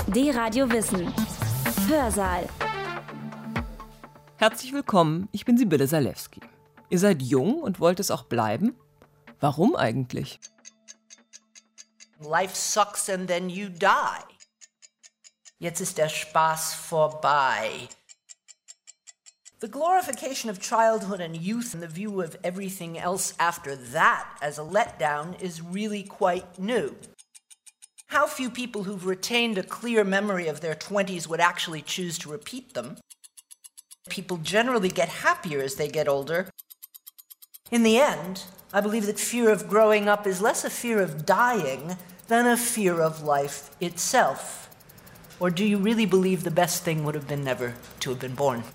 D-Radio Wissen. Hörsaal. Herzlich willkommen, ich bin Sibylle Salewski. Ihr seid jung und wollt es auch bleiben? Warum eigentlich? Life sucks and then you die. Jetzt ist der Spaß vorbei. The glorification of childhood and youth and the view of everything else after that as a letdown is really quite new. How few people who've retained a clear memory of their 20s would actually choose to repeat them. People generally get happier as they get older. In the end, I believe that fear of growing up is less a fear of dying than a fear of life itself. Or do you really believe the best thing would have been never to have been born?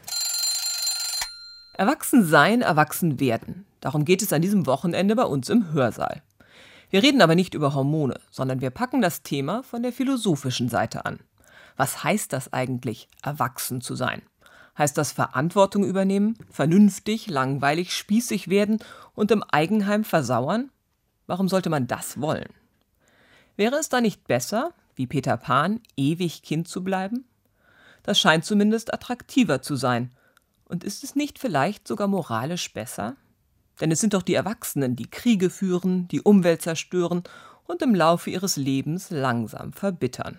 Erwachsen sein, erwachsen werden. Darum geht es an diesem Wochenende bei uns im Hörsaal. Wir reden aber nicht über Hormone, sondern wir packen das Thema von der philosophischen Seite an. Was heißt das eigentlich, erwachsen zu sein? Heißt das Verantwortung übernehmen, vernünftig, langweilig, spießig werden und im Eigenheim versauern? Warum sollte man das wollen? Wäre es da nicht besser, wie Peter Pan, ewig Kind zu bleiben? Das scheint zumindest attraktiver zu sein. Und ist es nicht vielleicht sogar moralisch besser? Denn es sind doch die Erwachsenen, die Kriege führen, die Umwelt zerstören und im Laufe ihres Lebens langsam verbittern.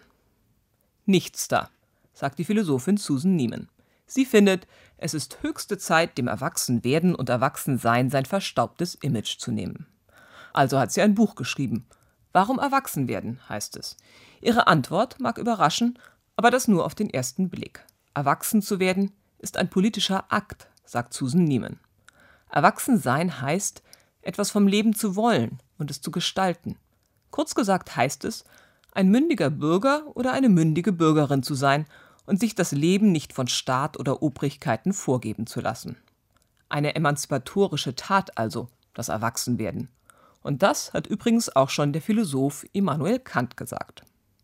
Nichts da, sagt die Philosophin Susan Neiman. Sie findet, es ist höchste Zeit, dem Erwachsenwerden und Erwachsensein sein verstaubtes Image zu nehmen. Also hat sie ein Buch geschrieben. Warum erwachsen werden, heißt es. Ihre Antwort mag überraschen, aber das nur auf den ersten Blick. Erwachsen zu werden ist ein politischer Akt, sagt Susan Neiman. Erwachsen sein heißt, etwas vom Leben zu wollen und es zu gestalten. Kurz gesagt heißt es, ein mündiger Bürger oder eine mündige Bürgerin zu sein und sich das Leben nicht von Staat oder Obrigkeiten vorgeben zu lassen. Eine emanzipatorische Tat also, das Erwachsenwerden. Und das hat übrigens auch schon der Philosoph Immanuel Kant gesagt.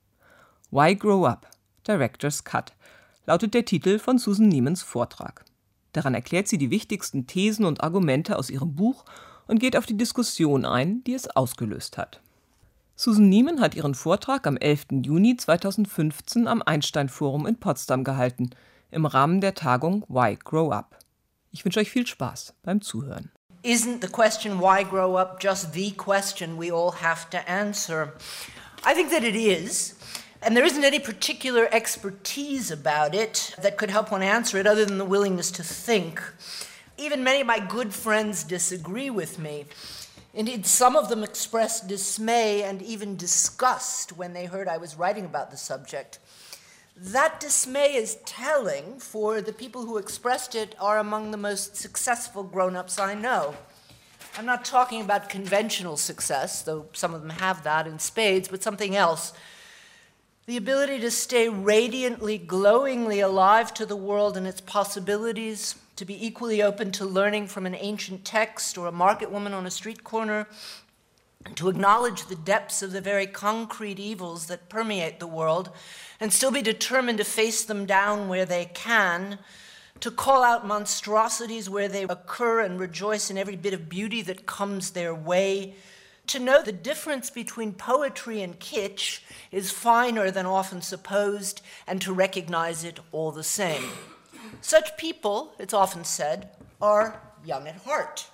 Why Grow Up? Director's Cut lautet der Titel von Susan Neimans Vortrag. Daran erklärt sie die wichtigsten Thesen und Argumente aus ihrem Buch und geht auf die Diskussion ein, die es ausgelöst hat. Susan Neiman hat ihren Vortrag am 11. Juni 2015 am Einstein-Forum in Potsdam gehalten, im Rahmen der Tagung Why Grow Up. Ich wünsche euch viel Spaß beim Zuhören. Isn't the question why grow up just the question we all have to answer? I think that it is. And there isn't any particular expertise about it that could help one answer it other than the willingness to think. Even many of my good friends disagree with me. Indeed, some of them expressed dismay and even disgust when they heard I was writing about the subject. That dismay is telling, for the people who expressed it are among the most successful grown-ups I know. I'm not talking about conventional success, though some of them have that in spades, but something else. The ability to stay radiantly, glowingly alive to the world and its possibilities, to be equally open to learning from an ancient text or a market woman on a street corner, to acknowledge the depths of the very concrete evils that permeate the world, and still be determined to face them down where they can, to call out monstrosities where they occur and rejoice in every bit of beauty that comes their way, to know the difference between poetry and kitsch is finer than often supposed, and to recognize it all the same. Such people, it's often said, are young at heart.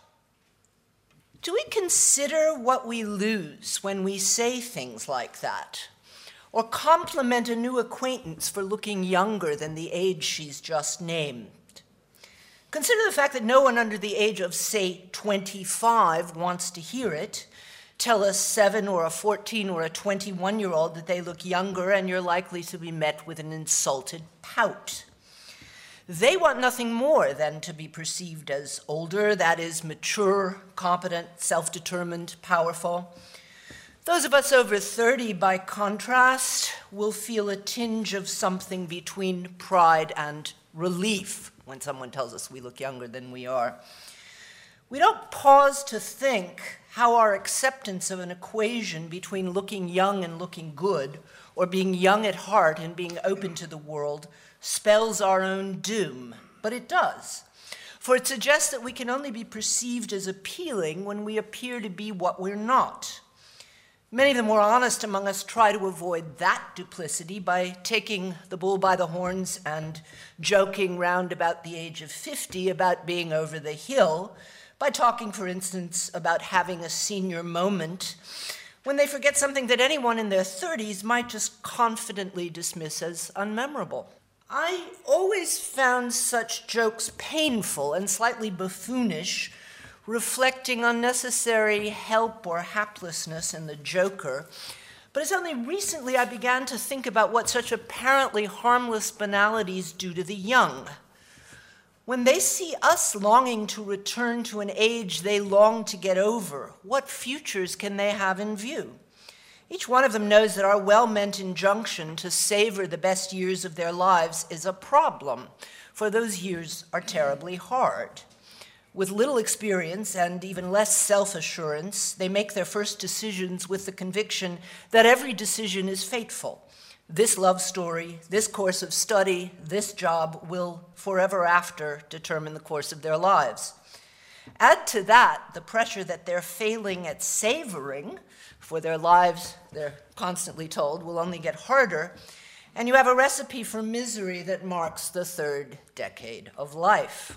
Do we consider what we lose when we say things like that? Or compliment a new acquaintance for looking younger than the age she's just named? Consider the fact that no one under the age of, say, 25 wants to hear it. Tell a 7 or a 14 or a 21-year-old that they look younger and you're likely to be met with an insulted pout. They want nothing more than to be perceived as older, that is, mature, competent, self-determined, powerful. Those of us over 30, by contrast, will feel a tinge of something between pride and relief when someone tells us we look younger than we are. We don't pause to think how our acceptance of an equation between looking young and looking good, or being young at heart and being open to the world, spells our own doom. But it does. For it suggests that we can only be perceived as appealing when we appear to be what we're not. Many of the more honest among us try to avoid that duplicity by taking the bull by the horns and joking round about the age of 50 about being over the hill, by talking, for instance, about having a senior moment, when they forget something that anyone in their 30s might just confidently dismiss as unmemorable. I always found such jokes painful and slightly buffoonish, reflecting unnecessary help or haplessness in the joker. But it's only recently I began to think about what such apparently harmless banalities do to the young. When they see us longing to return to an age they long to get over, what futures can they have in view? Each one of them knows that our well-meant injunction to savor the best years of their lives is a problem, for those years are terribly hard. With little experience and even less self-assurance, they make their first decisions with the conviction that every decision is fateful. This love story, this course of study, this job will forever after determine the course of their lives. Add to that the pressure that they're failing at savoring, for their lives, they're constantly told, will only get harder, and you have a recipe for misery that marks the third decade of life.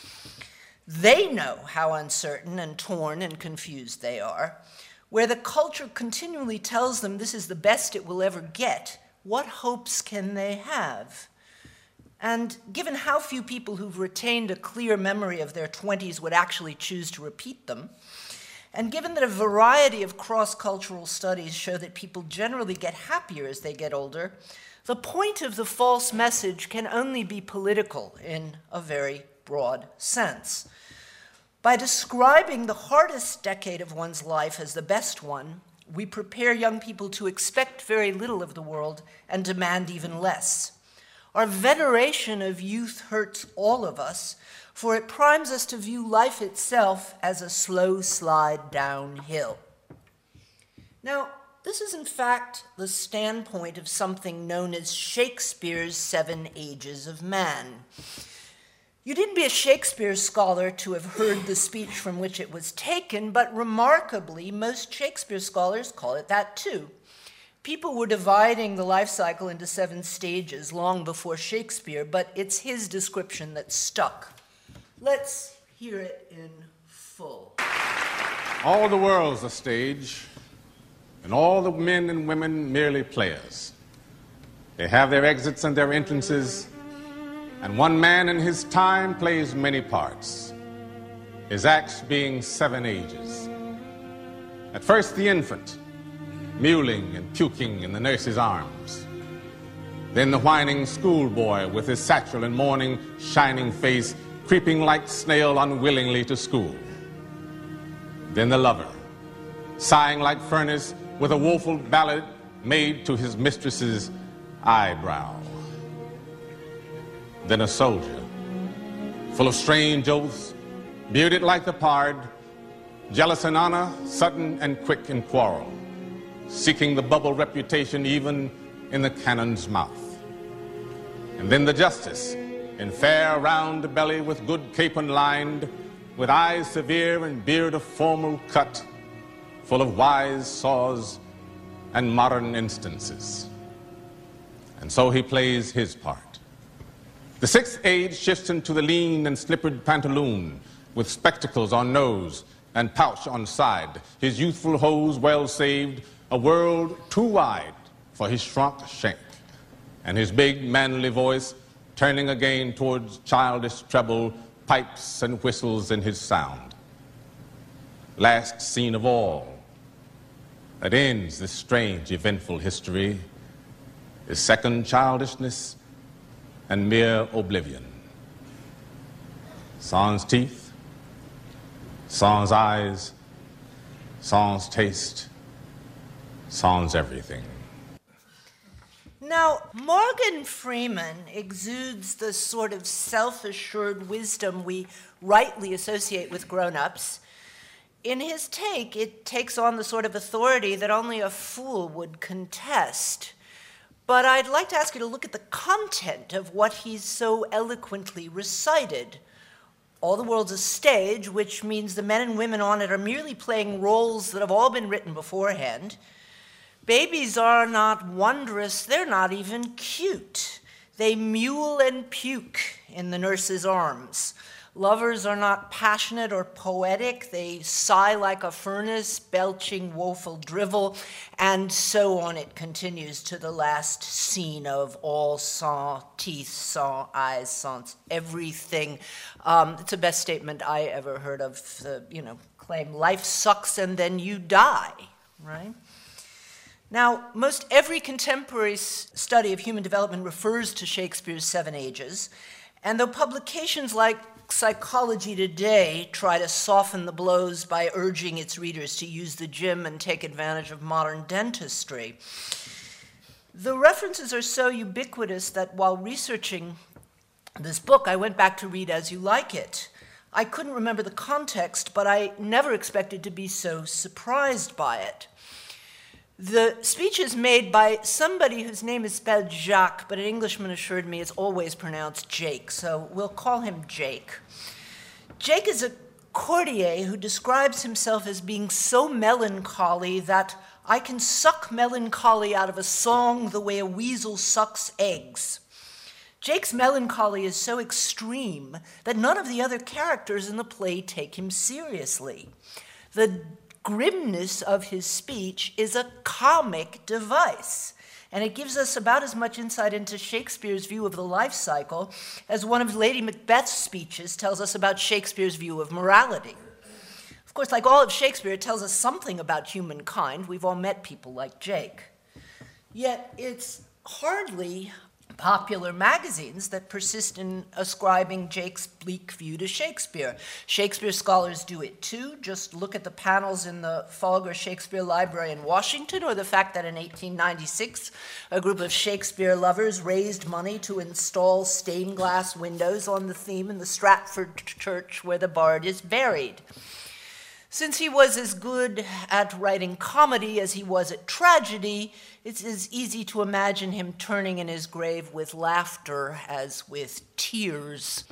They know how uncertain and torn and confused they are. Where the culture continually tells them this is the best it will ever get, what hopes can they have? And given how few people who've retained a clear memory of their 20s would actually choose to repeat them, and given that a variety of cross-cultural studies show that people generally get happier as they get older, the point of the false message can only be political in a very broad sense. By describing the hardest decade of one's life as the best one, we prepare young people to expect very little of the world and demand even less. Our veneration of youth hurts all of us, for it primes us to view life itself as a slow slide downhill. Now, this is in fact the standpoint of something known as Shakespeare's 7 Ages of Man. You didn't be a Shakespeare scholar to have heard the speech from which it was taken, but remarkably, most Shakespeare scholars call it that too. People were dividing the life cycle into 7 stages long before Shakespeare, but it's his description that stuck. Let's hear it in full. All the world's a stage, and all the men and women merely players. They have their exits and their entrances, and one man in his time plays many parts, his acts being 7 ages. At first the infant, mewling and puking in the nurse's arms. Then the whining schoolboy with his satchel and morning shining face, creeping like snail unwillingly to school. Then the lover, sighing like furnace with a woeful ballad made to his mistress's eyebrow. Then a soldier, full of strange oaths, bearded like the pard, jealous in honor, sudden and quick in quarrel, seeking the bubble reputation even in the cannon's mouth. And then the justice, in fair round belly with good capon lined, with eyes severe and beard of formal cut, full of wise saws and modern instances. And so he plays his part. The 6th age shifts into the lean and slippered pantaloon, with spectacles on nose and pouch on side, his youthful hose well saved, a world too wide for his shrunk shank, and his big manly voice turning again towards childish treble, pipes and whistles in his sound. Last scene of all that ends this strange, eventful history is second childishness and mere oblivion. Sans teeth, sans eyes, sans taste, sans everything. Now, Morgan Freeman exudes the sort of self-assured wisdom we rightly associate with grown-ups. In his take, it takes on the sort of authority that only a fool would contest. But I'd like to ask you to look at the content of what he's so eloquently recited. All the world's a stage, which means the men and women on it are merely playing roles that have all been written beforehand. Babies are not wondrous, they're not even cute. They mule and puke in the nurse's arms. Lovers are not passionate or poetic. They sigh like a furnace, belching woeful drivel, and so on it continues to the last scene of all sans teeth, sans eyes, sans everything. It's the best statement I ever heard of, claim life sucks and then you die, right? Now, most every contemporary study of human development refers to Shakespeare's Seven Ages, and though publications like Psychology Today try to soften the blows by urging its readers to use the gym and take advantage of modern dentistry, the references are so ubiquitous that while researching this book, I went back to read As You Like It. I couldn't remember the context, but I never expected to be so surprised by it. The speech is made by somebody whose name is spelled Jacques, but an Englishman assured me it's always pronounced Jake, so we'll call him Jake. Jake is a courtier who describes himself as being so melancholy that I can suck melancholy out of a song the way a weasel sucks eggs. Jake's melancholy is so extreme that none of the other characters in the play take him seriously. The grimness of his speech is a comic device, and it gives us about as much insight into Shakespeare's view of the life cycle as one of Lady Macbeth's speeches tells us about Shakespeare's view of morality. Of course, like all of Shakespeare, it tells us something about humankind. We've all met people like Jake. Yet it's hardly popular magazines that persist in ascribing Jake's bleak view to Shakespeare. Shakespeare scholars do it too. Just look at the panels in the Folger Shakespeare Library in Washington, or the fact that in 1896, a group of Shakespeare lovers raised money to install stained glass windows on the theme in the Stratford church where the bard is buried. Since he was as good at writing comedy as he was at tragedy, it's as easy to imagine him turning in his grave with laughter as with tears.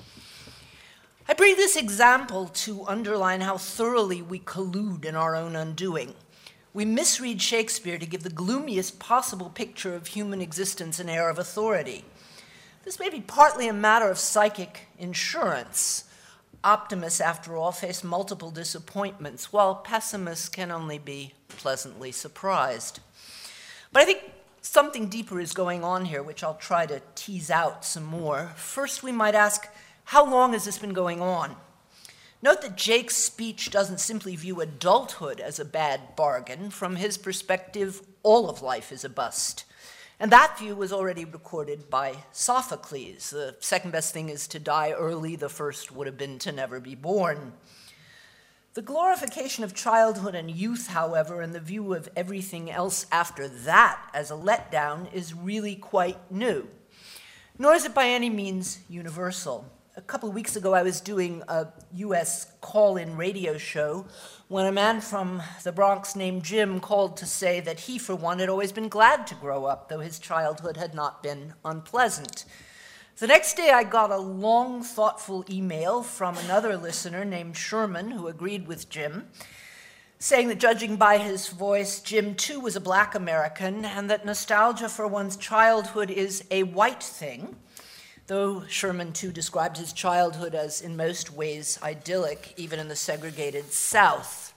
I bring this example to underline how thoroughly we collude in our own undoing. We misread Shakespeare to give the gloomiest possible picture of human existence an air of authority. This may be partly a matter of psychic insurance. Optimists, after all, face multiple disappointments, while pessimists can only be pleasantly surprised. But I think something deeper is going on here, which I'll try to tease out some more. First, we might ask, how long has this been going on? Note that Jake's speech doesn't simply view adulthood as a bad bargain. From his perspective, all of life is a bust. And that view was already recorded by Sophocles. The second best thing is to die early. The first would have been to never be born. The glorification of childhood and youth, however, and the view of everything else after that as a letdown is really quite new. Nor is it by any means universal. A couple of weeks ago, I was doing a U.S. call-in radio show when a man from the Bronx named Jim called to say that he, for one, had always been glad to grow up, though his childhood had not been unpleasant. The next day, I got a long, thoughtful email from another listener named Sherman, who agreed with Jim, saying that judging by his voice, Jim, too, was a black American, and that nostalgia for one's childhood is a white thing, though Sherman, too, described his childhood as in most ways idyllic, even in the segregated South.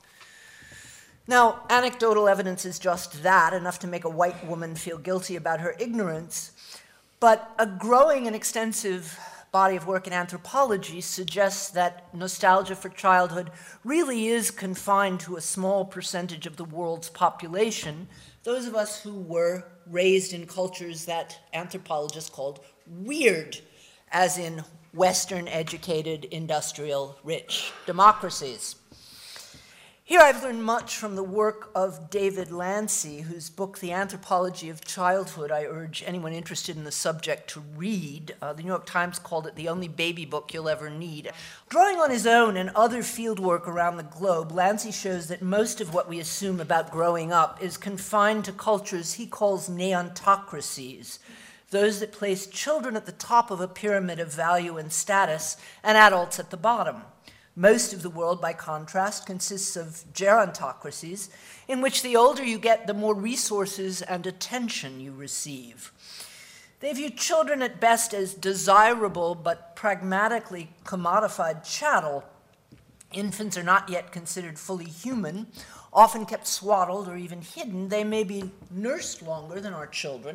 Now, anecdotal evidence is just that, enough to make a white woman feel guilty about her ignorance, but a growing and extensive body of work in anthropology suggests that nostalgia for childhood really is confined to a small percentage of the world's population, those of us who were raised in cultures that anthropologists called weird, as in Western educated, industrial, rich democracies. Here I've learned much from the work of David Lancy, whose book, The Anthropology of Childhood, I urge anyone interested in the subject to read. The New York Times called it the only baby book you'll ever need. Drawing on his own and other fieldwork around the globe, Lancy shows that most of what we assume about growing up is confined to cultures he calls neontocracies, those that place children at the top of a pyramid of value and status and adults at the bottom. Most of the world, by contrast, consists of gerontocracies, in which the older you get, the more resources and attention you receive. They view children at best as desirable but pragmatically commodified chattel. Infants are not yet considered fully human, often kept swaddled or even hidden. They may be nursed longer than our children.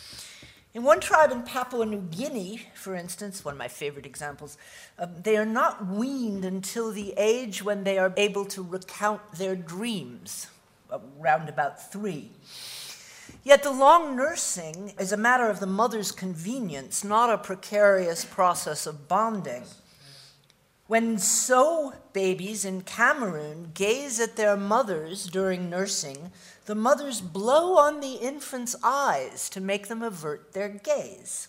In one tribe in Papua New Guinea, for instance, one of my favorite examples, they are not weaned until the age when they are able to recount their dreams, around about 3. Yet the long nursing is a matter of the mother's convenience, not a precarious process of bonding. When Sow babies in Cameroon gaze at their mothers during nursing, the mothers blow on the infant's eyes to make them avert their gaze.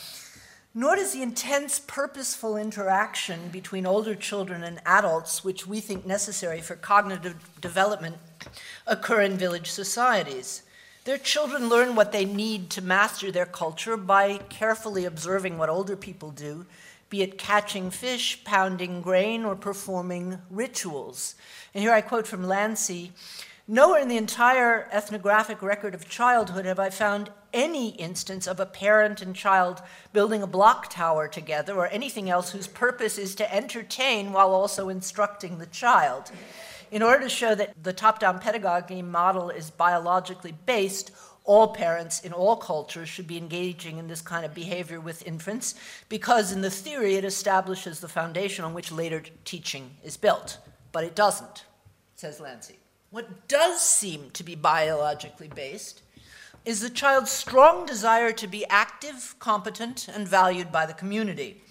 Nor does the intense, purposeful interaction between older children and adults, which we think necessary for cognitive development, occur in village societies. Their children learn what they need to master their culture by carefully observing what older people do, be it catching fish, pounding grain, or performing rituals. And here I quote from Lancy, "Nowhere in the entire ethnographic record of childhood have I found any instance of a parent and child building a block tower together or anything else whose purpose is to entertain while also instructing the child. In order to show that the top-down pedagogy model is biologically based, all parents in all cultures should be engaging in this kind of behavior with infants because in the theory it establishes the foundation on which later teaching is built." But it doesn't, says Lancy. What does seem to be biologically based is the child's strong desire to be active, competent, and valued by the community.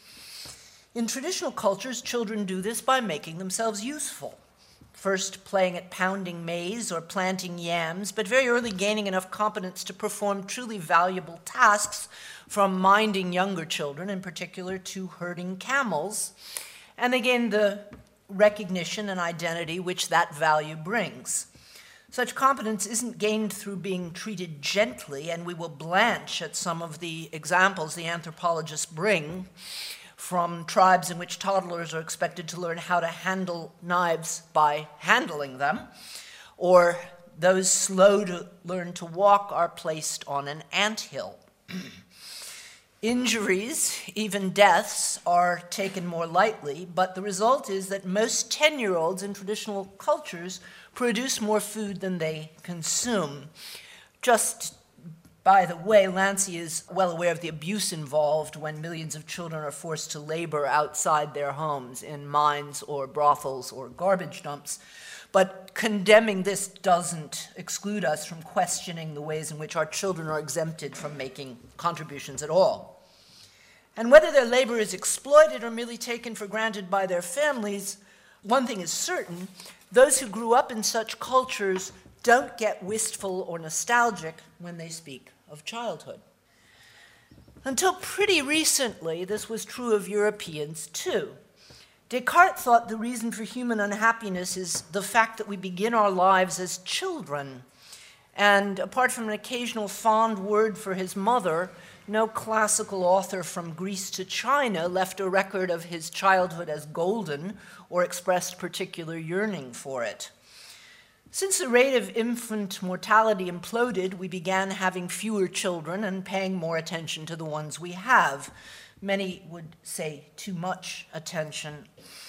In traditional cultures, children do this by making themselves useful. First playing at pounding maize or planting yams, but very early gaining enough competence to perform truly valuable tasks, from minding younger children, in particular, to herding camels. And they gain the recognition and identity which that value brings. Such competence isn't gained through being treated gently, and we will blanch at some of the examples the anthropologists bring from tribes in which toddlers are expected to learn how to handle knives by handling them, or those slow to learn to walk are placed on an anthill. Injuries, even deaths, are taken more lightly, but the result is that most 10-year-olds in traditional cultures produce more food than they consume. Just by the way, Lancy is well aware of the abuse involved when millions of children are forced to labor outside their homes in mines or brothels or garbage dumps. But condemning this doesn't exclude us from questioning the ways in which our children are exempted from making contributions at all. And whether their labor is exploited or merely taken for granted by their families, one thing is certain: those who grew up in such cultures don't get wistful or nostalgic when they speak of childhood. Until pretty recently, this was true of Europeans too. Descartes thought the reason for human unhappiness is the fact that we begin our lives as children. And apart from an occasional fond word for his mother, no classical author from Greece to China left a record of his childhood as golden or expressed particular yearning for it. Since the rate of infant mortality imploded, we began having fewer children and paying more attention to the ones we have. Many would say too much attention.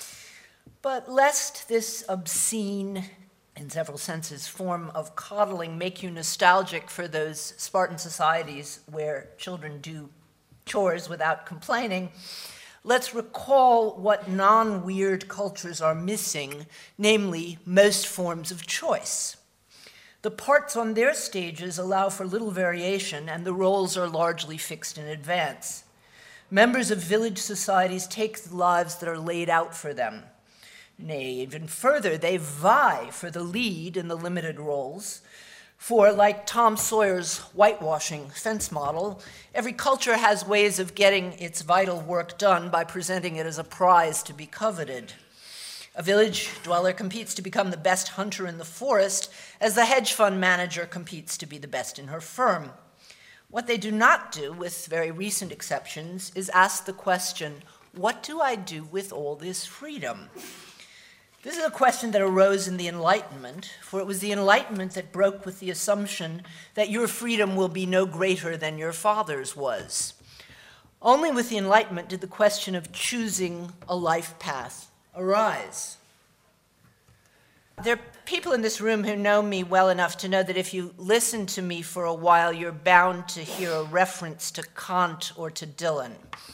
But lest this obscene, in several senses, form of coddling make you nostalgic for those Spartan societies where children do chores without complaining, let's recall what non-weird cultures are missing, namely most forms of choice. The parts on their stages allow for little variation, and the roles are largely fixed in advance. Members of village societies take the lives that are laid out for them. Nay, even further, they vie for the lead in the limited roles. For, like Tom Sawyer's whitewashing fence model, every culture has ways of getting its vital work done by presenting it as a prize to be coveted. A village dweller competes to become the best hunter in the forest, as the hedge fund manager competes to be the best in her firm. What they do not do, with very recent exceptions, is ask the question, what do I do with all this freedom? This is a question that arose in the Enlightenment, for it was the Enlightenment that broke with the assumption that your freedom will be no greater than your father's was. Only with the Enlightenment did the question of choosing a life path arise. There are people in this room who know me well enough to know that if you listen to me for a while, you're bound to hear a reference to Kant or to Dylan.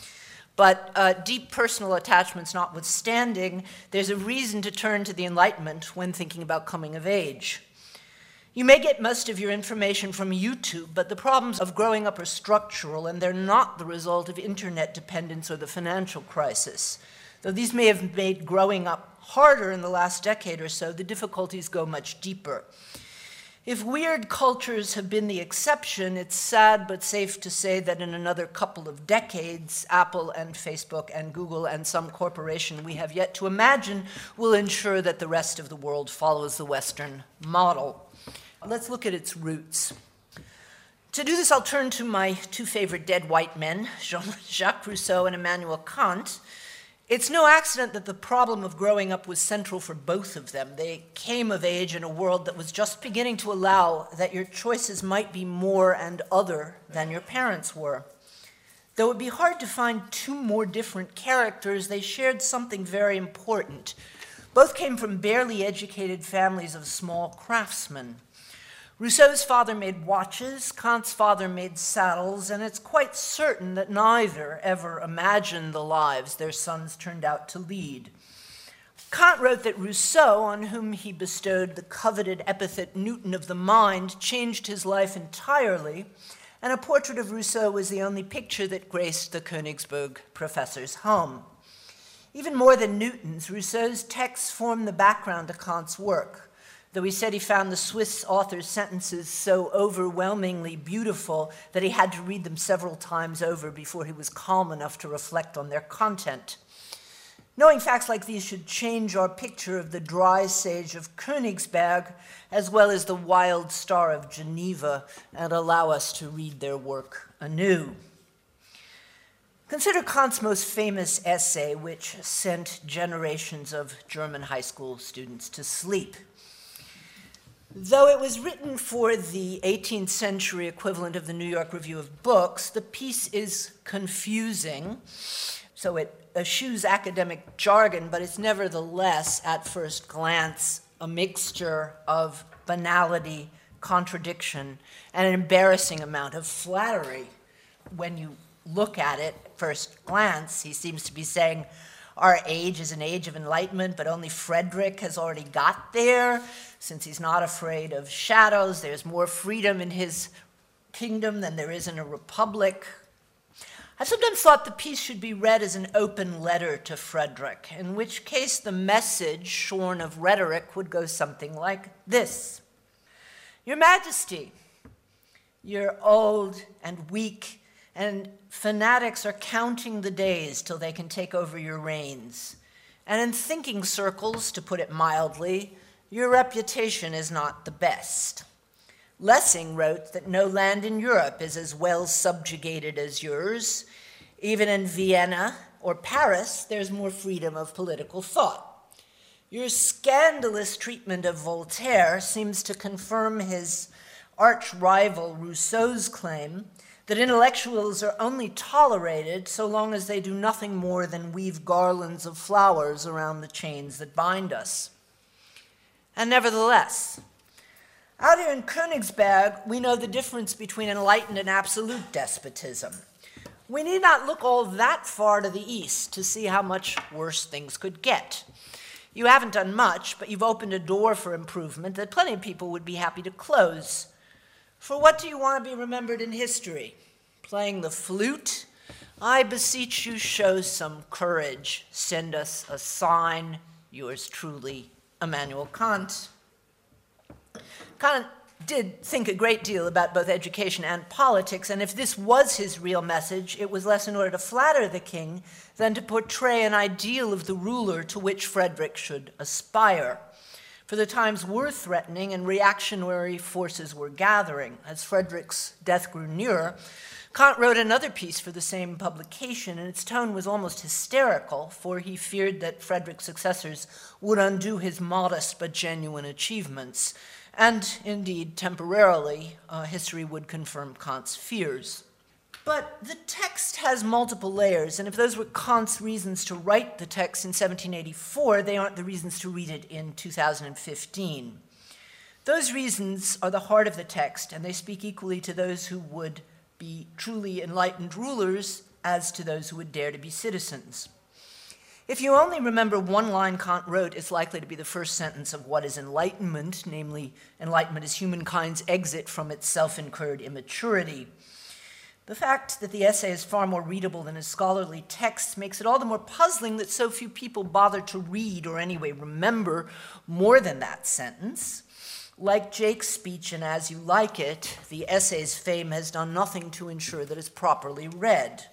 But deep personal attachments notwithstanding, there's a reason to turn to the Enlightenment when thinking about coming of age. You may get most of your information from YouTube, but the problems of growing up are structural, and they're not the result of internet dependence or the financial crisis. Though these may have made growing up harder in the last decade or so, the difficulties go much deeper. If weird cultures have been the exception, it's sad but safe to say that in another couple of decades, Apple and Facebook and Google and some corporation we have yet to imagine will ensure that the rest of the world follows the Western model. Let's look at its roots. To do this, I'll turn to my two favorite dead white men, Jean-Jacques Rousseau and Immanuel Kant. It's no accident that the problem of growing up was central for both of them. They came of age in a world that was just beginning to allow that your choices might be more and other than your parents were. Though it would be hard to find two more different characters, they shared something very important. Both came from barely educated families of small craftsmen. Rousseau's father made watches, Kant's father made saddles, and it's quite certain that neither ever imagined the lives their sons turned out to lead. Kant wrote that Rousseau, on whom he bestowed the coveted epithet Newton of the mind, changed his life entirely, and a portrait of Rousseau was the only picture that graced the Königsberg professor's home. Even more than Newton's, Rousseau's texts form the background to Kant's work. Though he said he found the Swiss author's sentences so overwhelmingly beautiful that he had to read them several times over before he was calm enough to reflect on their content. Knowing facts like these should change our picture of the dry sage of Königsberg, as well as the wild star of Geneva, and allow us to read their work anew. Consider Kant's most famous essay, which sent generations of German high school students to sleep. Though it was written for the 18th century equivalent of the New York Review of Books, the piece is confusing, so it eschews academic jargon, but it's nevertheless, at first glance, a mixture of banality, contradiction, and an embarrassing amount of flattery. When you look at it at first glance, he seems to be saying, our age is an age of enlightenment, but only Frederick has already got there. Since he's not afraid of shadows, there's more freedom in his kingdom than there is in a republic. I've sometimes thought the piece should be read as an open letter to Frederick, in which case the message, shorn of rhetoric, would go something like this. Your Majesty, you're old and weak, and fanatics are counting the days till they can take over your reigns. And in thinking circles, to put it mildly, your reputation is not the best. Lessing wrote that no land in Europe is as well subjugated as yours. Even in Vienna or Paris, there's more freedom of political thought. Your scandalous treatment of Voltaire seems to confirm his arch-rival Rousseau's claim that intellectuals are only tolerated so long as they do nothing more than weave garlands of flowers around the chains that bind us. And nevertheless, out here in Königsberg, we know the difference between enlightened and absolute despotism. We need not look all that far to the east to see how much worse things could get. You haven't done much, but you've opened a door for improvement that plenty of people would be happy to close. For what do you want to be remembered in history? Playing the flute? I beseech you, show some courage. Send us a sign. Yours truly, Immanuel Kant. Kant did think a great deal about both education and politics, and if this was his real message, it was less in order to flatter the king than to portray an ideal of the ruler to which Frederick should aspire. For the times were threatening and reactionary forces were gathering. As Frederick's death grew nearer, Kant wrote another piece for the same publication, and its tone was almost hysterical, for he feared that Frederick's successors would undo his modest but genuine achievements. And indeed, temporarily, history would confirm Kant's fears. But the text has multiple layers, and if those were Kant's reasons to write the text in 1784, they aren't the reasons to read it in 2015. Those reasons are the heart of the text, and they speak equally to those who would be truly enlightened rulers as to those who would dare to be citizens. If you only remember one line Kant wrote, it's likely to be the first sentence of What is Enlightenment, namely, enlightenment is humankind's exit from its self-incurred immaturity. The fact that the essay is far more readable than his scholarly texts makes it all the more puzzling that so few people bother to read, or anyway remember, more than that sentence. Like Jake's speech in As You Like It, the essay's fame has done nothing to ensure that it's properly read.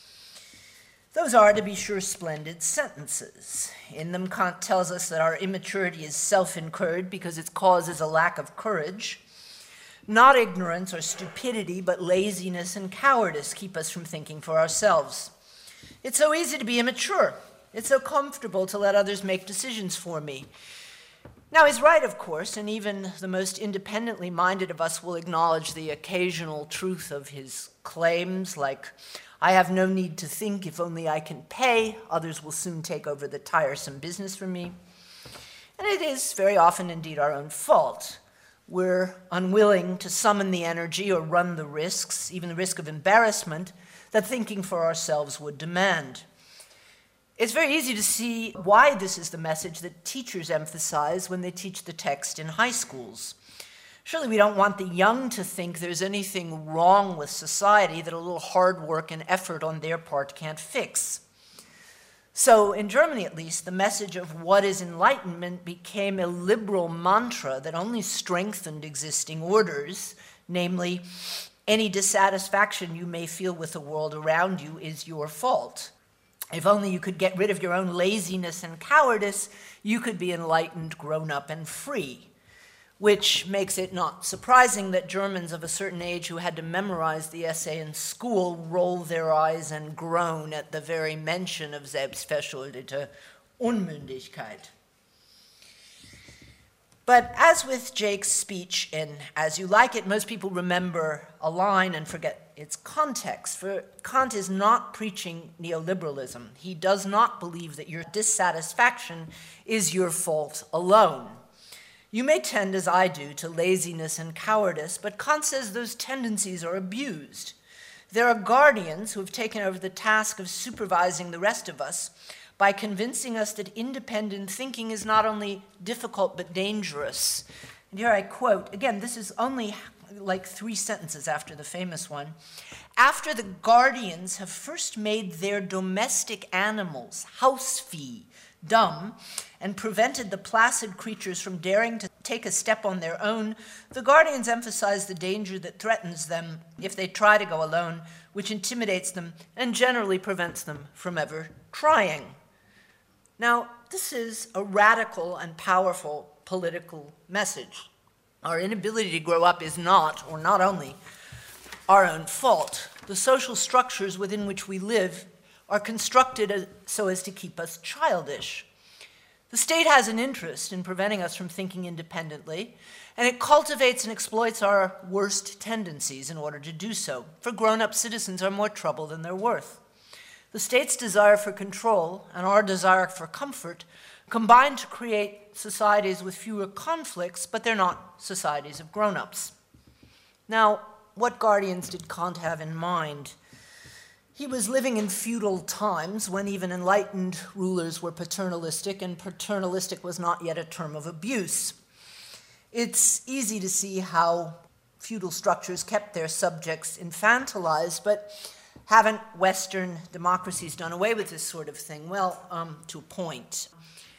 Those are, to be sure, splendid sentences. In them, Kant tells us that our immaturity is self-incurred because its cause is a lack of courage. Not ignorance or stupidity, but laziness and cowardice keep us from thinking for ourselves. It's so easy to be immature. It's so comfortable to let others make decisions for me. Now, he's right, of course, and even the most independently minded of us will acknowledge the occasional truth of his claims, like, I have no need to think if only I can pay. Others will soon take over the tiresome business for me. And it is very often indeed our own fault. We're unwilling to summon the energy or run the risks, even the risk of embarrassment, that thinking for ourselves would demand. It's very easy to see why this is the message that teachers emphasize when they teach the text in high schools. Surely we don't want the young to think there's anything wrong with society that a little hard work and effort on their part can't fix. So, in Germany at least, the message of what is enlightenment became a liberal mantra that only strengthened existing orders, namely, any dissatisfaction you may feel with the world around you is your fault. If only you could get rid of your own laziness and cowardice, you could be enlightened, grown up, and free. Which makes it not surprising that Germans of a certain age who had to memorize the essay in school roll their eyes and groan at the very mention of selbstverschuldete Unmündigkeit. But as with Jake's speech in As You Like It, most people remember a line and forget its context. For Kant is not preaching neoliberalism. He does not believe that your dissatisfaction is your fault alone. You may tend, as I do, to laziness and cowardice, but Kant says those tendencies are abused. There are guardians who have taken over the task of supervising the rest of us by convincing us that independent thinking is not only difficult but dangerous. And here I quote, again, this is only like 3 sentences after the famous one. After the guardians have first made their domestic animals, Hausvieh, dumb, and prevented the placid creatures from daring to take a step on their own, the guardians emphasize the danger that threatens them if they try to go alone, which intimidates them and generally prevents them from ever trying. Now, this is a radical and powerful political message. Our inability to grow up is not, or not only, our own fault. The social structures within which we live are constructed so as to keep us childish. The state has an interest in preventing us from thinking independently, and it cultivates and exploits our worst tendencies in order to do so, for grown-up citizens are more trouble than they're worth. The state's desire for control and our desire for comfort combine to create societies with fewer conflicts, but they're not societies of grown-ups. Now, what guardians did Kant have in mind? He was living in feudal times when even enlightened rulers were paternalistic, and paternalistic was not yet a term of abuse. It's easy to see how feudal structures kept their subjects infantilized, but haven't Western democracies done away with this sort of thing? Well, to a point.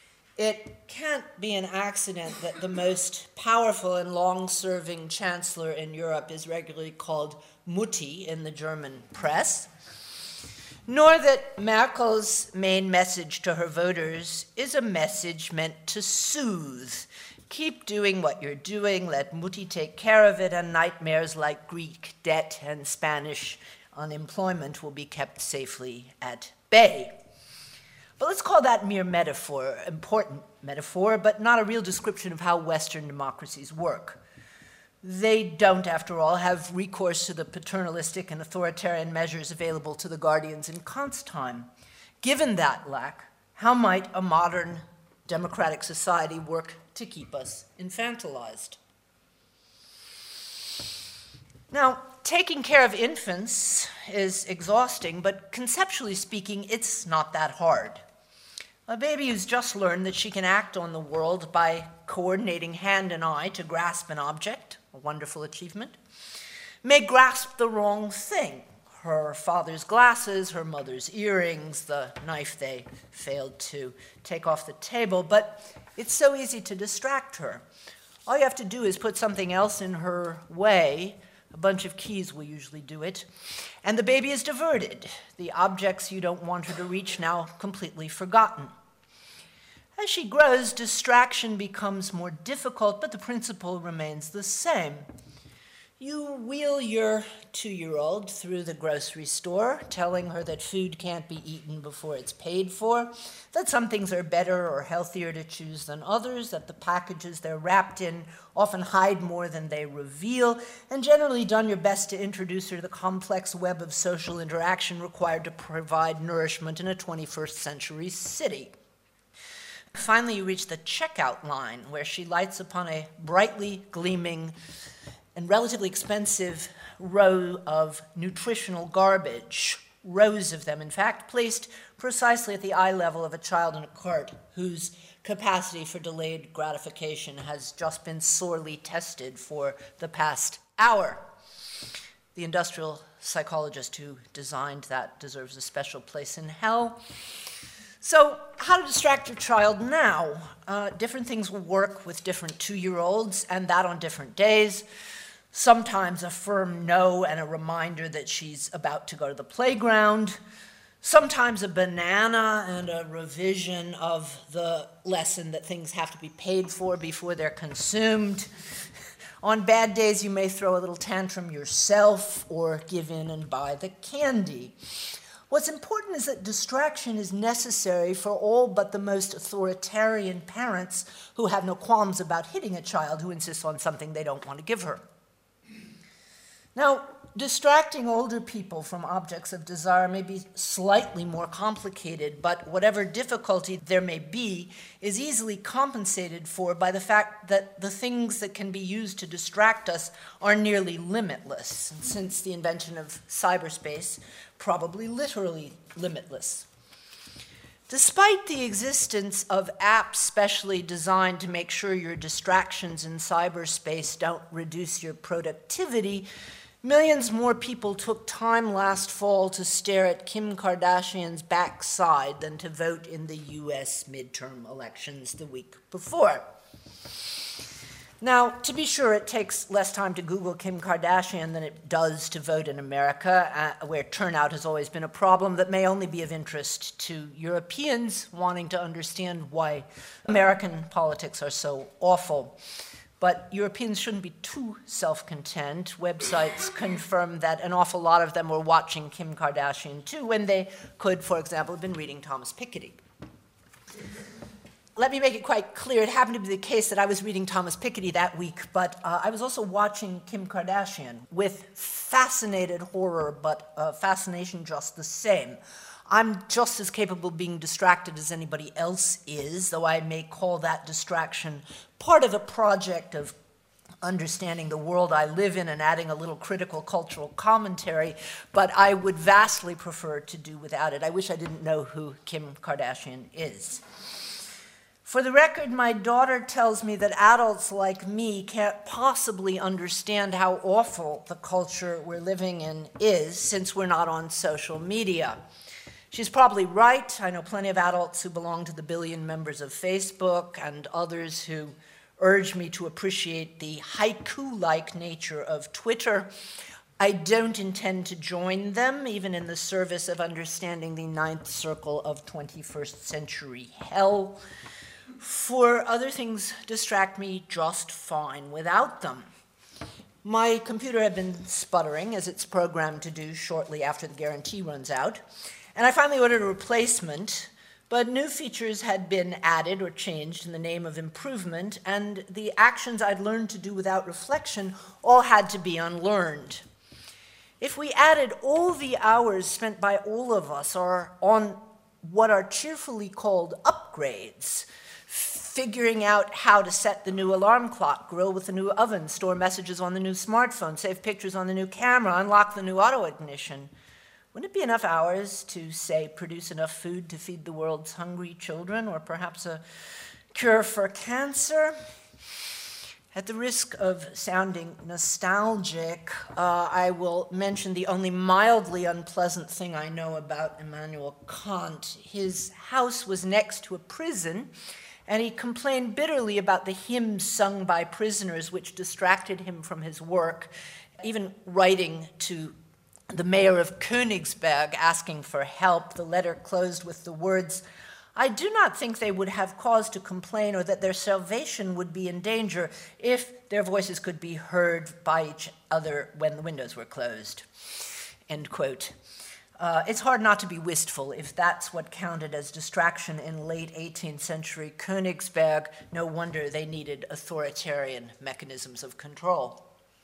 It can't be an accident that the most powerful and long-serving chancellor in Europe is regularly called Mutti in the German press, nor that Merkel's main message to her voters is a message meant to soothe. Keep doing what you're doing, let Mutti take care of it, and nightmares like Greek debt and Spanish unemployment will be kept safely at bay. But let's call that mere metaphor, important metaphor, but not a real description of how Western democracies work. They don't, after all, have recourse to the paternalistic and authoritarian measures available to the guardians in Kant's time. Given that lack, how might a modern democratic society work to keep us infantilized? Now, taking care of infants is exhausting, but conceptually speaking, it's not that hard. A baby who's just learned that she can act on the world by coordinating hand and eye to grasp an object, a wonderful achievement, may grasp the wrong thing, her father's glasses, her mother's earrings, the knife they failed to take off the table, but it's so easy to distract her. All you have to do is put something else in her way. A bunch of keys will usually do it, and the baby is diverted. The objects you don't want her to reach now completely forgotten. As she grows, distraction becomes more difficult, but the principle remains the same. You wheel your 2-year-old through the grocery store, telling her that food can't be eaten before it's paid for, that some things are better or healthier to choose than others, that the packages they're wrapped in often hide more than they reveal, and generally done your best to introduce her to the complex web of social interaction required to provide nourishment in a 21st century city. Finally, you reach the checkout line, where she lights upon a brightly gleaming and relatively expensive row of nutritional garbage, rows of them, in fact, placed precisely at the eye level of a child in a cart whose capacity for delayed gratification has just been sorely tested for the past hour. The industrial psychologist who designed that deserves a special place in hell. So, how to distract your child now? Different things will work with different 2-year-olds, and that on different days. Sometimes a firm no and a reminder that she's about to go to the playground. Sometimes a banana and a revision of the lesson that things have to be paid for before they're consumed. On bad days, you may throw a little tantrum yourself or give in and buy the candy. What's important is that distraction is necessary for all but the most authoritarian parents who have no qualms about hitting a child who insists on something they don't want to give her. Now, distracting older people from objects of desire may be slightly more complicated, but whatever difficulty there may be is easily compensated for by the fact that the things that can be used to distract us are nearly limitless, and since the invention of cyberspace, probably literally limitless. Despite the existence of apps specially designed to make sure your distractions in cyberspace don't reduce your productivity, millions more people took time last fall to stare at Kim Kardashian's backside than to vote in the US midterm elections the week before. Now, to be sure, it takes less time to Google Kim Kardashian than it does to vote in America, where turnout has always been a problem that may only be of interest to Europeans wanting to understand why American politics are so awful. But Europeans shouldn't be too self-content. Websites confirm that an awful lot of them were watching Kim Kardashian too, when they could, for example, have been reading Thomas Piketty. Let me make it quite clear, it happened to be the case that I was reading Thomas Piketty that week, but I was also watching Kim Kardashian with fascinated horror, but fascination just the same. I'm just as capable of being distracted as anybody else is, though I may call that distraction part of a project of understanding the world I live in and adding a little critical cultural commentary, but I would vastly prefer to do without it. I wish I didn't know who Kim Kardashian is. For the record, my daughter tells me that adults like me can't possibly understand how awful the culture we're living in is, since we're not on social media. She's probably right. I know plenty of adults who belong to the billion members of Facebook and others who urge me to appreciate the haiku-like nature of Twitter. I don't intend to join them, even in the service of understanding the ninth circle of 21st century hell. For other things distract me just fine without them. My computer had been sputtering, as it's programmed to do shortly after the guarantee runs out, and I finally ordered a replacement, but new features had been added or changed in the name of improvement, and the actions I'd learned to do without reflection all had to be unlearned. If we added all the hours spent by all of us on what are cheerfully called upgrades, figuring out how to set the new alarm clock, grill with the new oven, store messages on the new smartphone, save pictures on the new camera, unlock the new auto ignition, wouldn't it be enough hours to, say, produce enough food to feed the world's hungry children, or perhaps a cure for cancer? At the risk of sounding nostalgic, I will mention the only mildly unpleasant thing I know about Immanuel Kant. His house was next to a prison, and he complained bitterly about the hymns sung by prisoners which distracted him from his work, even writing to the mayor of Königsberg asking for help. The letter closed with the words, "I do not think they would have cause to complain or that their salvation would be in danger if their voices could be heard by each other when the windows were closed." End quote. It's hard not to be wistful if that's what counted as distraction in late 18th century Königsberg. No wonder they needed authoritarian mechanisms of control.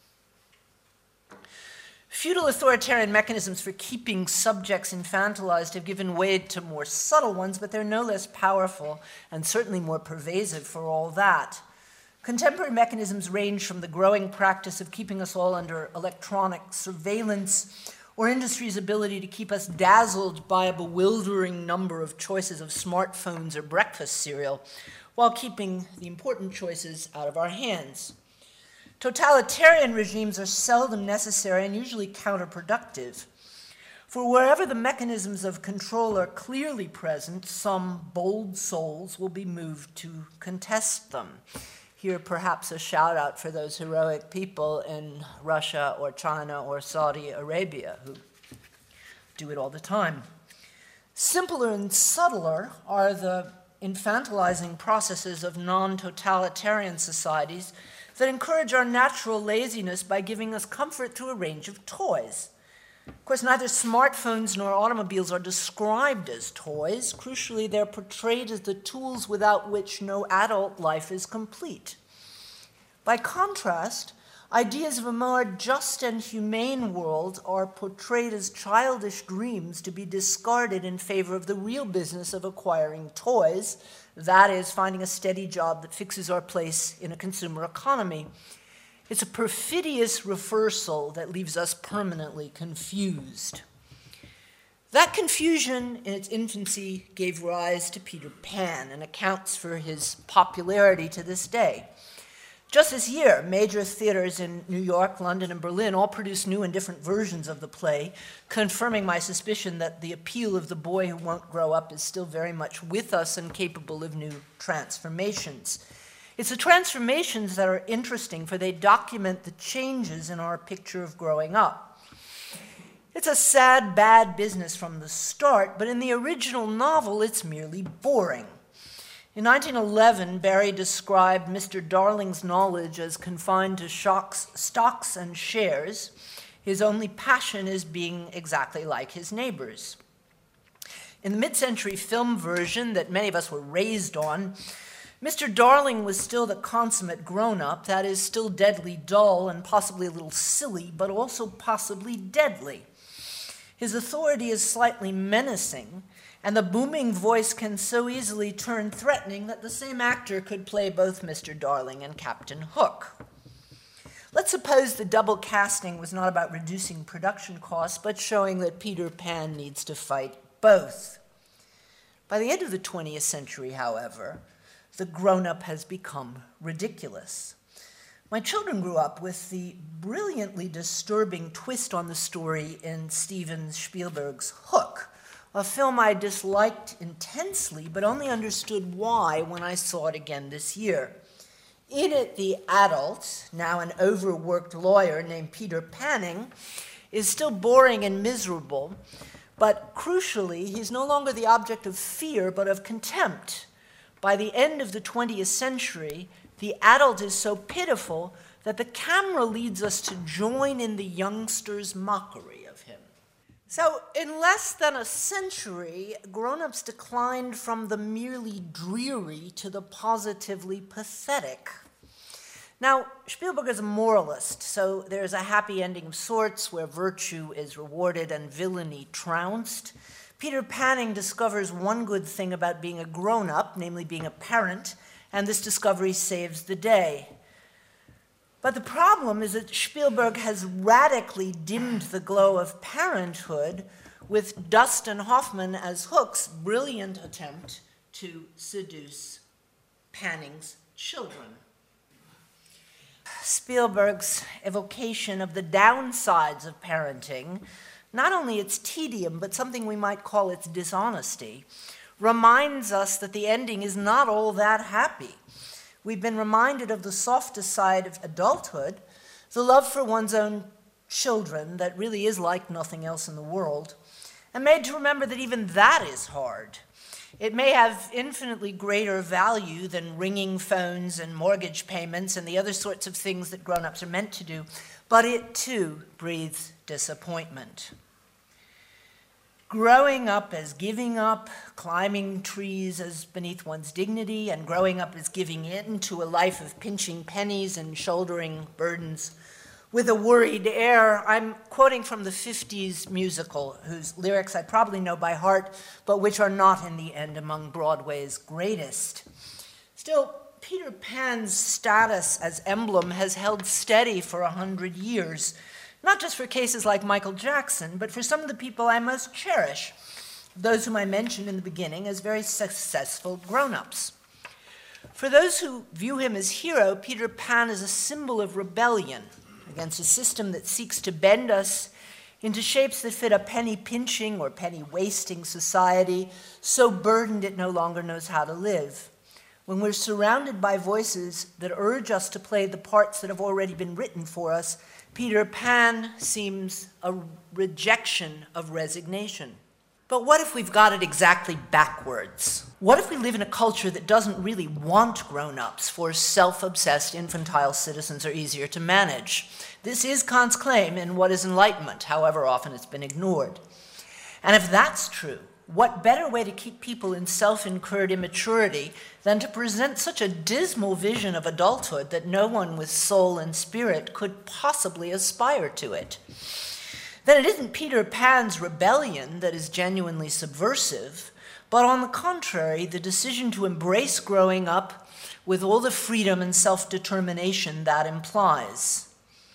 Feudal authoritarian mechanisms for keeping subjects infantilized have given way to more subtle ones, but they're no less powerful and certainly more pervasive for all that. Contemporary mechanisms range from the growing practice of keeping us all under electronic surveillance, or industry's ability to keep us dazzled by a bewildering number of choices of smartphones or breakfast cereal, while keeping the important choices out of our hands. Totalitarian regimes are seldom necessary and usually counterproductive. For wherever the mechanisms of control are clearly present, some bold souls will be moved to contest them. Here, perhaps a shout out for those heroic people in Russia or China or Saudi Arabia who do it all the time. Simpler and subtler are the infantilizing processes of non-totalitarian societies that encourage our natural laziness by giving us comfort through a range of toys. Of course, neither smartphones nor automobiles are described as toys. Crucially, they're portrayed as the tools without which no adult life is complete. By contrast, ideas of a more just and humane world are portrayed as childish dreams to be discarded in favor of the real business of acquiring toys, that is, finding a steady job that fixes our place in a consumer economy. It's a perfidious reversal that leaves us permanently confused. That confusion in its infancy gave rise to Peter Pan and accounts for his popularity to this day. Just this year, major theaters in New York, London, and Berlin all produced new and different versions of the play, confirming my suspicion that the appeal of the boy who won't grow up is still very much with us and capable of new transformations. It's the transformations that are interesting, for they document the changes in our picture of growing up. It's a sad, bad business from the start, but in the original novel, it's merely boring. In 1911, Barrie described Mr. Darling's knowledge as confined to stocks and shares. His only passion is being exactly like his neighbors. In the mid-century film version that many of us were raised on, Mr. Darling was still the consummate grown-up, that is, still deadly dull and possibly a little silly, but also possibly deadly. His authority is slightly menacing, and the booming voice can so easily turn threatening that the same actor could play both Mr. Darling and Captain Hook. Let's suppose the double casting was not about reducing production costs, but showing that Peter Pan needs to fight both. By the end of the 20th century, however, the grown-up has become ridiculous. My children grew up with the brilliantly disturbing twist on the story in Steven Spielberg's Hook, a film I disliked intensely, but only understood why when I saw it again this year. In it, the adult, now an overworked lawyer named Peter Panning, is still boring and miserable, but crucially, he's no longer the object of fear, but of contempt. By the end of the 20th century, the adult is so pitiful that the camera leads us to join in the youngster's mockery of him. So, in less than a century, grown-ups declined from the merely dreary to the positively pathetic. Now, Spielberg is a moralist, so there's a happy ending of sorts where virtue is rewarded and villainy trounced. Peter Panning discovers one good thing about being a grown-up, namely being a parent, and this discovery saves the day. But the problem is that Spielberg has radically dimmed the glow of parenthood with Dustin Hoffman as Hook's brilliant attempt to seduce Panning's children. Spielberg's evocation of the downsides of parenting, not only its tedium, but something we might call its dishonesty, reminds us that the ending is not all that happy. We've been reminded of the softer side of adulthood, the love for one's own children that really is like nothing else in the world, and made to remember that even that is hard. It may have infinitely greater value than ringing phones and mortgage payments and the other sorts of things that grown-ups are meant to do, but it too breathes disappointment. Growing up as giving up, climbing trees as beneath one's dignity, and growing up as giving in to a life of pinching pennies and shouldering burdens with a worried air. I'm quoting from the 50s musical, whose lyrics I probably know by heart, but which are not in the end among Broadway's greatest. Still, Peter Pan's status as emblem has held steady for 100 years, not just for cases like Michael Jackson, but for some of the people I most cherish, those whom I mentioned in the beginning as very successful grown-ups. For those who view him as hero, Peter Pan is a symbol of rebellion against a system that seeks to bend us into shapes that fit a penny-pinching or penny-wasting society, so burdened it no longer knows how to live. When we're surrounded by voices that urge us to play the parts that have already been written for us, Peter Pan seems a rejection of resignation. But what if we've got it exactly backwards? What if we live in a culture that doesn't really want grown-ups, for self-obsessed infantile citizens are easier to manage? This is Kant's claim in What is Enlightenment, however often it's been ignored. And if that's true, what better way to keep people in self-incurred immaturity than to present such a dismal vision of adulthood that no one with soul and spirit could possibly aspire to it? Then it isn't Peter Pan's rebellion that is genuinely subversive, but on the contrary, the decision to embrace growing up with all the freedom and self-determination that implies.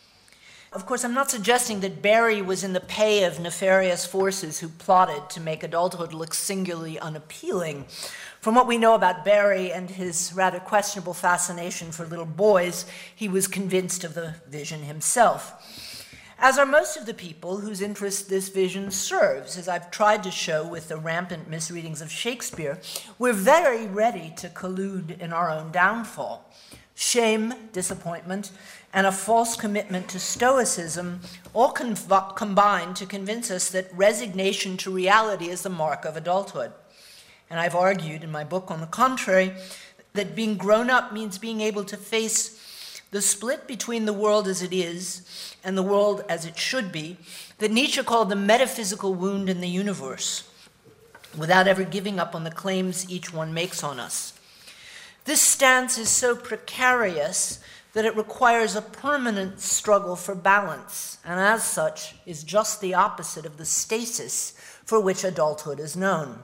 Of course, I'm not suggesting that Barry was in the pay of nefarious forces who plotted to make adulthood look singularly unappealing. From what we know about Barry and his rather questionable fascination for little boys, he was convinced of the vision himself. As are most of the people whose interest this vision serves, as I've tried to show with the rampant misreadings of Shakespeare, we're very ready to collude in our own downfall. Shame, disappointment, and a false commitment to stoicism all combine to convince us that resignation to reality is the mark of adulthood. And I've argued in my book, on the contrary, that being grown up means being able to face the split between the world as it is and the world as it should be, that Nietzsche called the metaphysical wound in the universe, without ever giving up on the claims each one makes on us. This stance is so precarious that it requires a permanent struggle for balance, and as such is just the opposite of the stasis for which adulthood is known.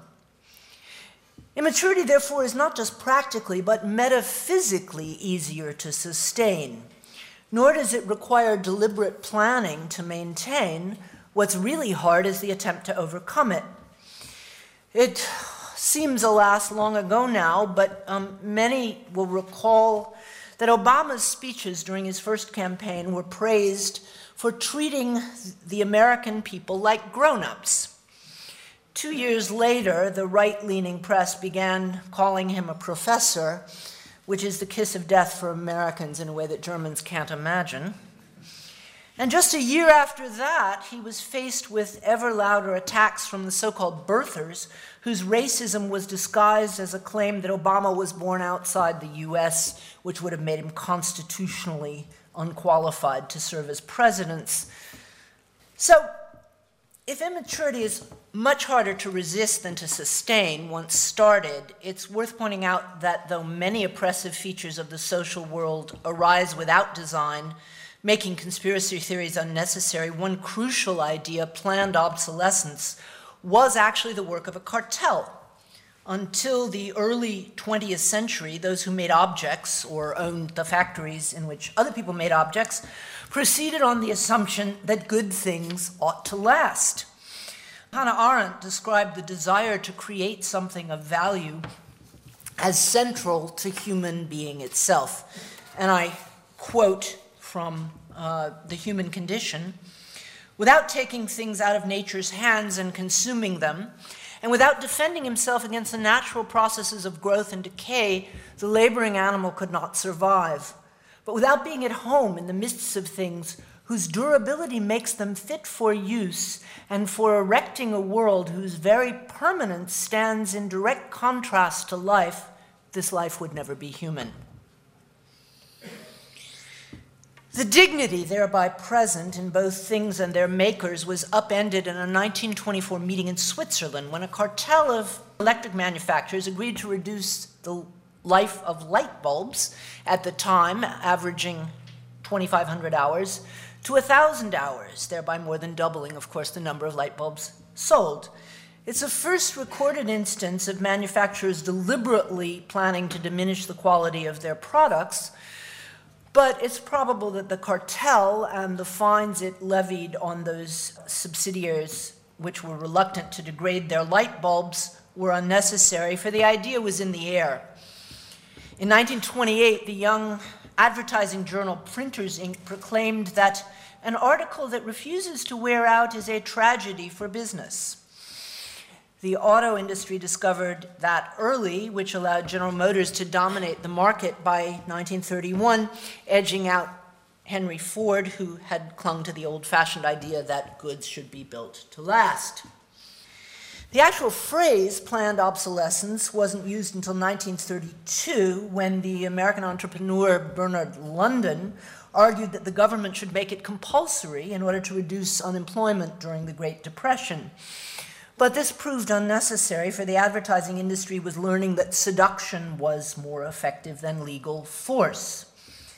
Immaturity, therefore, is not just practically, but metaphysically easier to sustain, nor does it require deliberate planning to maintain. What's really hard is the attempt to overcome it. It seems, alas, long ago now, but many will recall that Obama's speeches during his first campaign were praised for treating the American people like grown-ups. 2 years later, the right-leaning press began calling him a professor, which is the kiss of death for Americans in a way that Germans can't imagine. And just a year after that, he was faced with ever louder attacks from the so-called birthers, whose racism was disguised as a claim that Obama was born outside the U.S., which would have made him constitutionally unqualified to serve as presidents. So, if immaturity is much harder to resist than to sustain once started, it's worth pointing out that though many oppressive features of the social world arise without design, making conspiracy theories unnecessary, one crucial idea, planned obsolescence, was actually the work of a cartel. Until the early 20th century, those who made objects or owned the factories in which other people made objects proceeded on the assumption that good things ought to last. Hannah Arendt described the desire to create something of value as central to human being itself. And I quote from The Human Condition, "Without taking things out of nature's hands and consuming them, and without defending himself against the natural processes of growth and decay, the laboring animal could not survive. But without being at home in the midst of things whose durability makes them fit for use and for erecting a world whose very permanence stands in direct contrast to life, this life would never be human." The dignity thereby present in both things and their makers was upended in a 1924 meeting in Switzerland when a cartel of electric manufacturers agreed to reduce the life of light bulbs, at the time averaging 2,500 hours, to 1,000 hours, thereby more than doubling, of course, the number of light bulbs sold. It's the first recorded instance of manufacturers deliberately planning to diminish the quality of their products, but it's probable that the cartel and the fines it levied on those subsidiaries which were reluctant to degrade their light bulbs were unnecessary, for the idea was in the air. In 1928, the young advertising journal Printers Inc. proclaimed that an article that refuses to wear out is a tragedy for business. The auto industry discovered that early, which allowed General Motors to dominate the market by 1931, edging out Henry Ford, who had clung to the old-fashioned idea that goods should be built to last. The actual phrase planned obsolescence wasn't used until 1932, when the American entrepreneur Bernard London argued that the government should make it compulsory in order to reduce unemployment during the Great Depression. But this proved unnecessary, for the advertising industry was learning that seduction was more effective than legal force.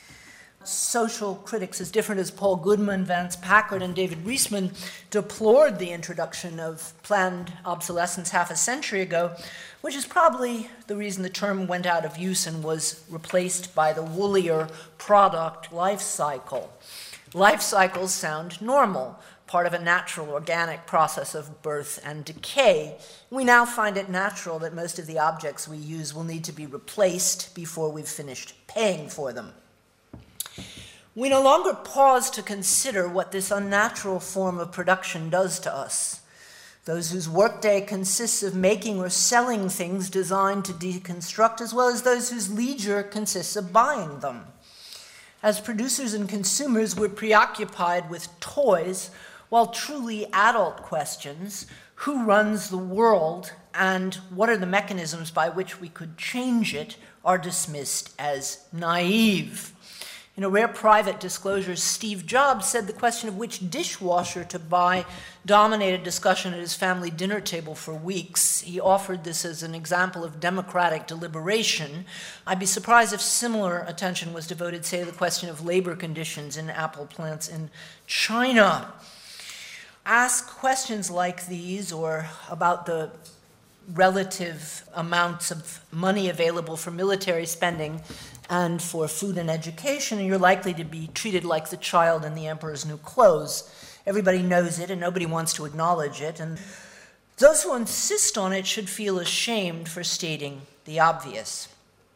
Social critics as different as Paul Goodman, Vance Packard, and David Reisman deplored the introduction of planned obsolescence half a century ago, which is probably the reason the term went out of use and was replaced by the woollier product life cycle. Life cycles sound normal, part of a natural organic process of birth and decay. We now find it natural that most of the objects we use will need to be replaced before we've finished paying for them. We no longer pause to consider what this unnatural form of production does to us. Those whose workday consists of making or selling things designed to deconstruct, as well as those whose leisure consists of buying them. As producers and consumers, we're preoccupied with toys, while truly adult questions, who runs the world and what are the mechanisms by which we could change it, are dismissed as naive. In a rare private disclosure, Steve Jobs said the question of which dishwasher to buy dominated discussion at his family dinner table for weeks. He offered this as an example of democratic deliberation. I'd be surprised if similar attention was devoted, say, to the question of labor conditions in apple plants in China. Ask questions like these, or about the relative amounts of money available for military spending and for food and education, and you're likely to be treated like the child in the emperor's new clothes. Everybody knows it, and nobody wants to acknowledge it, and those who insist on it should feel ashamed for stating the obvious.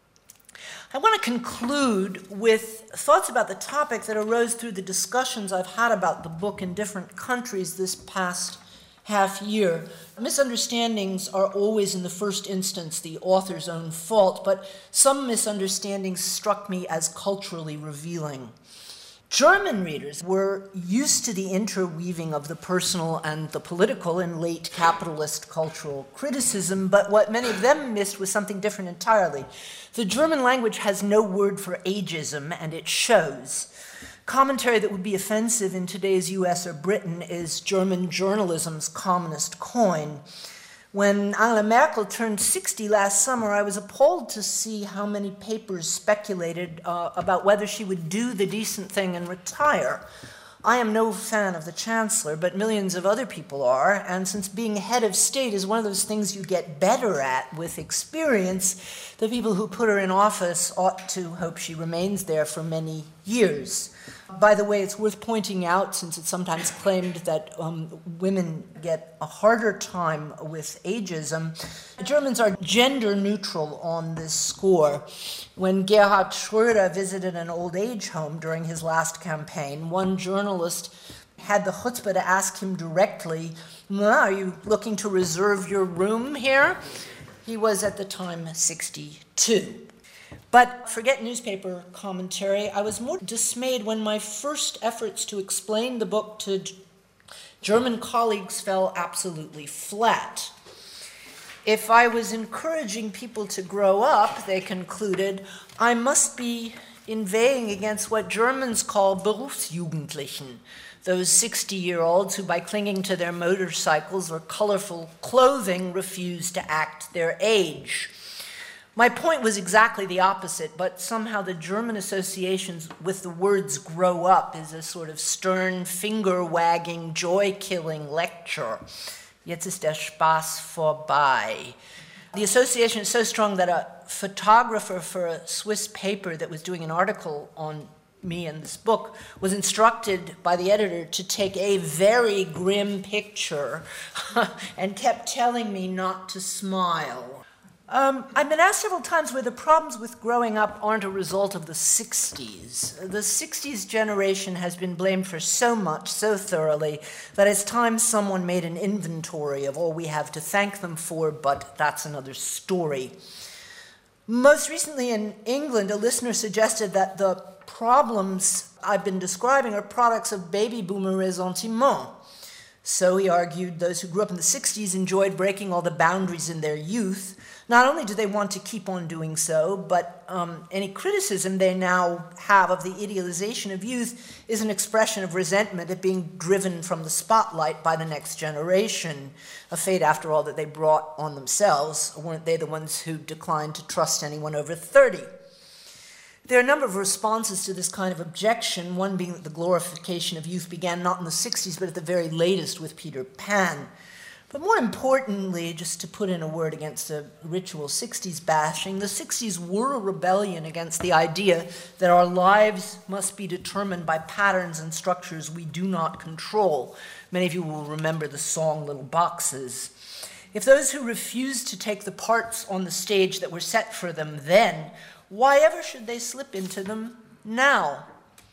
I want to conclude with thoughts about the topic that arose through the discussions I've had about the book in different countries this past half year. Misunderstandings are always, in the first instance, the author's own fault, but some misunderstandings struck me as culturally revealing. German readers were used to the interweaving of the personal and the political in late capitalist cultural criticism, but what many of them missed was something different entirely. The German language has no word for ageism, and it shows. commentary that would be offensive in today's US or Britain is German journalism's communist coin. When Angela Merkel turned 60 last summer, I was appalled to see how many papers speculated about whether she would do the decent thing and retire. I am no fan of the Chancellor, but millions of other people are, and since being head of state is one of those things you get better at with experience, the people who put her in office ought to hope she remains there for many years. By the way, it's worth pointing out, since it's sometimes claimed that women get a harder time with ageism, Germans are gender neutral on this score. When Gerhard Schröder visited an old age home during his last campaign, one journalist had the chutzpah to ask him directly, "Are you looking to reserve your room here?" He was at the time 62. But forget newspaper commentary. I was more dismayed when my first efforts to explain the book to German colleagues fell absolutely flat. If I was encouraging people to grow up, they concluded, I must be inveighing against what Germans call Berufsjugendlichen, those 60-year-olds who, by clinging to their motorcycles or colorful clothing, refuse to act their age. My point was exactly the opposite, but somehow the German associations with the words grow up is a sort of stern, finger-wagging, joy-killing lecture. Jetzt ist der Spaß vorbei. The association is so strong that a photographer for a Swiss paper that was doing an article on me in this book was instructed by the editor to take a very grim picture and kept telling me not to smile. I've been asked several times whether the problems with growing up aren't a result of the 60s. The 60s generation has been blamed for so much, so thoroughly, that it's time someone made an inventory of all we have to thank them for, but that's another story. Most recently in England, a listener suggested that the problems I've been describing are products of baby boomer ressentiment. So he argued those who grew up in the 60s enjoyed breaking all the boundaries in their youth. Not only do they want to keep on doing so, but any criticism they now have of the idealization of youth is an expression of resentment at being driven from the spotlight by the next generation, a fate, after all, that they brought on themselves. Weren't they the ones who declined to trust anyone over 30? There are a number of responses to this kind of objection, one being that the glorification of youth began not in the 60s, but at the very latest with Peter Pan. But more importantly, just to put in a word against the ritual 60s bashing, the 60s were a rebellion against the idea that our lives must be determined by patterns and structures we do not control. Many of you will remember the song Little Boxes. If those who refused to take the parts on the stage that were set for them then, why ever should they slip into them now?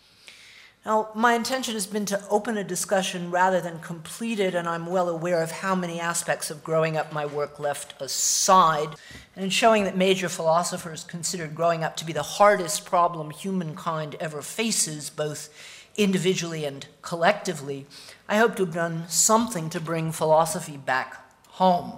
Now, my intention has been to open a discussion rather than complete it, and I'm well aware of how many aspects of growing up my work left aside. And in showing that major philosophers considered growing up to be the hardest problem humankind ever faces, both individually and collectively, I hope to have done something to bring philosophy back home.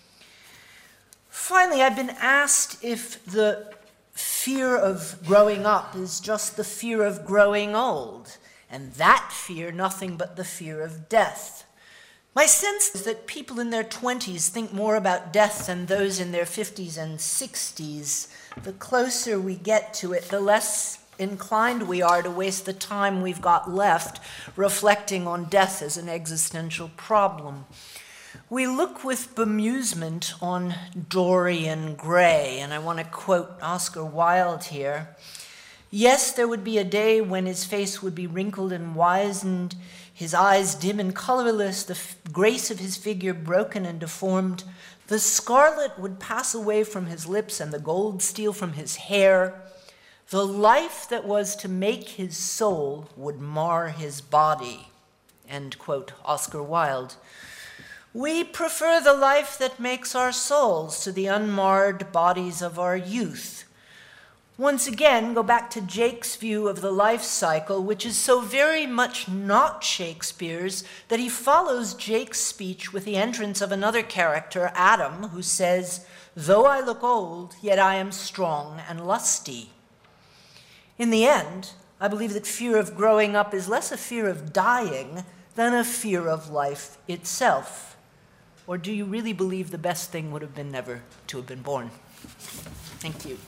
Finally, I've been asked if the fear of growing up is just the fear of growing old, and that fear nothing but the fear of death. My sense is that people in their 20s think more about death than those in their 50s and 60s. The closer we get to it, the less inclined we are to waste the time we've got left reflecting on death as an existential problem. We look with bemusement on Dorian Gray, and I want to quote Oscar Wilde here. Yes, there would be a day when his face would be wrinkled and wizened, his eyes dim and colorless, the grace of his figure broken and deformed. The scarlet would pass away from his lips and the gold steal from his hair. The life that was to make his soul would mar his body. End quote, Oscar Wilde. We prefer the life that makes our souls to the unmarred bodies of our youth. Once again, go back to Jake's view of the life cycle, which is so very much not Shakespeare's that he follows Jake's speech with the entrance of another character, Adam, who says, "Though I look old, yet I am strong and lusty." In the end, I believe that fear of growing up is less a fear of dying than a fear of life itself. Or do you really believe the best thing would have been never to have been born? Thank you.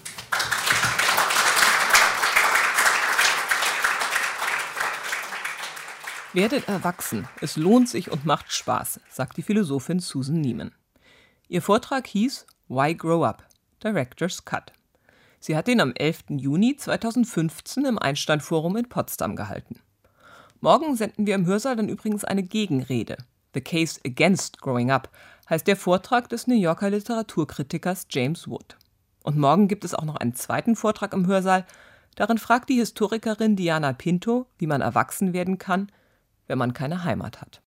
Werdet erwachsen, es lohnt sich und macht Spaß, sagt die Philosophin Susan Neiman. Ihr Vortrag hieß Why Grow Up? Director's Cut. Sie hat ihn am 11. Juni 2015 im Einstein-Forum in Potsdam gehalten. Morgen senden wir im Hörsaal dann übrigens eine Gegenrede. The Case Against Growing Up heißt der Vortrag des New Yorker Literaturkritikers James Wood. Und morgen gibt es auch noch einen zweiten Vortrag im Hörsaal. Darin fragt die Historikerin Diana Pinto, wie man erwachsen werden kann, wenn man keine Heimat hat.